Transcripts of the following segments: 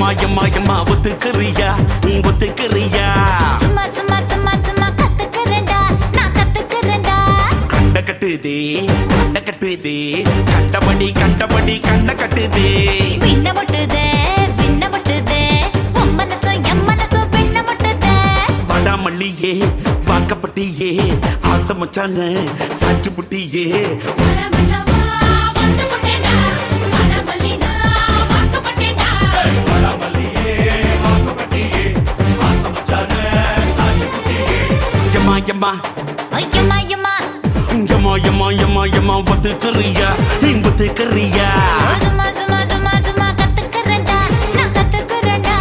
எம்மா ஒத்துக்கிறியா நீ ஒத்துக்கிறியா சும்மா சும்மா சும்மா சும்மா கத்துக்கிறேன்டா நான் கத்துக்கிறேன்டா கண்ட கட்டுதே கண்டபடி கண்ட கட்டுதே விண்ண முட்டுதே உன் மனசும் என் மனசும் விண்ண முட்டுதே வடாமல்லியே வாக்கப்பட்டியே ஆசை மச்சான சாச்சு புட்டியே எம்மா ஒத்துக்கிறியா நீ ஒத்துக்கிறியா சும்மா சும்மா சும்மா சும்மா கத்துக்கிறேன்டா நான் கத்துக்கிறேன்டா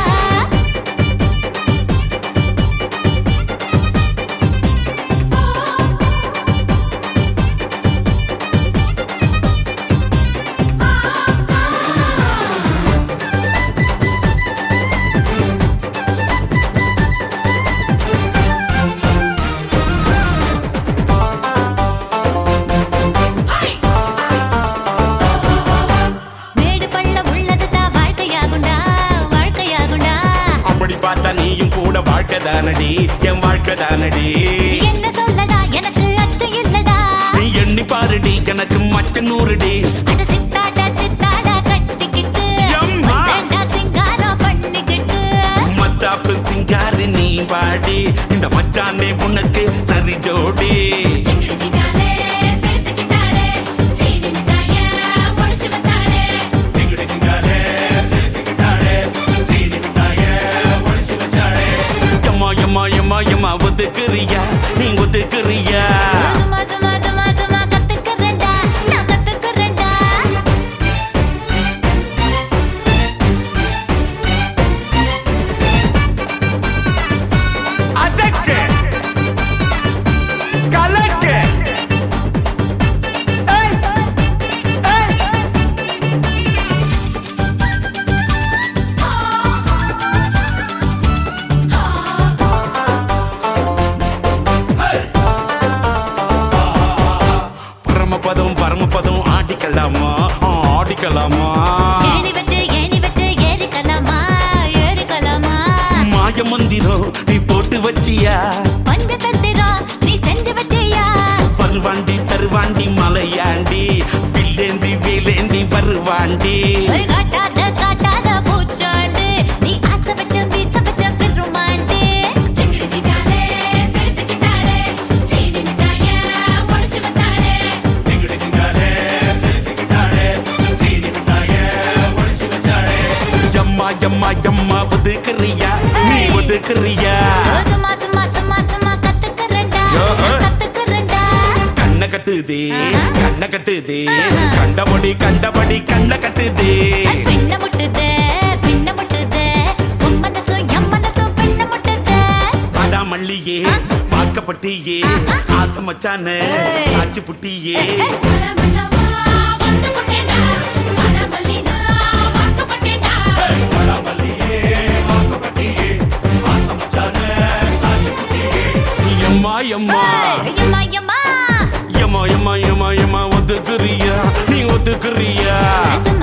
நீயும் கூட வாழ்க்கைதானடி என் வாழ்க்கைதானடி என்ன சொல்லடா எனக்கு அச்சம் இல்லடா நீ எண்ணி பாருடி எனக்கு மச்ச நூறுடி அட சித்தாடா கட்டிக்கிட்டு மத்தடா சிங்காரம் பண்ணிக்கிட்டு மத்தாப்பு சிங்காரி நீ வாடி இந்த மச்சானே உனக்கு சரி ஜோடி எம்மா ஒத்துக்கிறியா நீ ஒத்துக்கிறியா சும்மா சும்மா சும்மா சும்மா கத்துக்கிறேன்டா நான் கத்துக்கிறேன்டா அஜக்கு கலக்கு பரமபதம் ஆடிக்கலாமா ஏணி வச்சு ஏறிக்கலாமா மாய மந்திரம் நீ போட்டு வச்சியா பஞ்ச தந்திரம் நீ செஞ்சு வச்சியா தருவாண்டி மலையாண்டி வில்லேந்தி வேலேந்தி வருவாண்டி காட்டாத பூச்சாண்டு நீ ஆசை வச்ச வீச வச்ச பெருமாண்டி எம்மா ஒத்துக்கிறியா நீ ஒத்துக்கிறியா சும்மா சும்மா சும்மா சும்மா கத்துக்கிறேன்டா கண்ண கட்டுதே கண்டபடி கண்ண கட்டுதே பின்ன முட்டுதே உன் மனசும் என் மனசும் பின்ன முட்டுதே வடாமல்லியே வாக்கப்பட்டியே ஆசை மச்சான சாச்சு புட்டியே எம்மா ஒத்துக்கிறியா நீ ஒத்துக்கிறியா